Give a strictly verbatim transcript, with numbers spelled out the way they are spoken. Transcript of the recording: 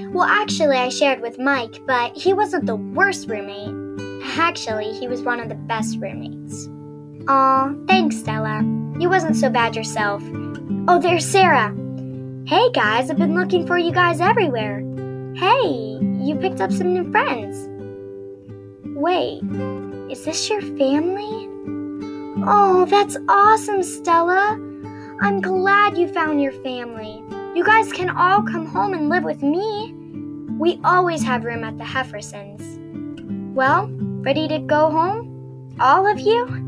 Well, actually, I shared with Mike, but he wasn't the worst roommate. Actually, he was one of the best roommates. Aw, thanks, Stella. You wasn't so bad yourself. Oh, there's Sarah. Hey, guys, I've been looking for you guys everywhere. Hey, you picked up some new friends. Wait, is this your family? Oh, that's awesome, Stella. I'm glad you found your family. You guys can all come home and live with me. We always have room at the Heffersons. Well, ready to go home? All of you?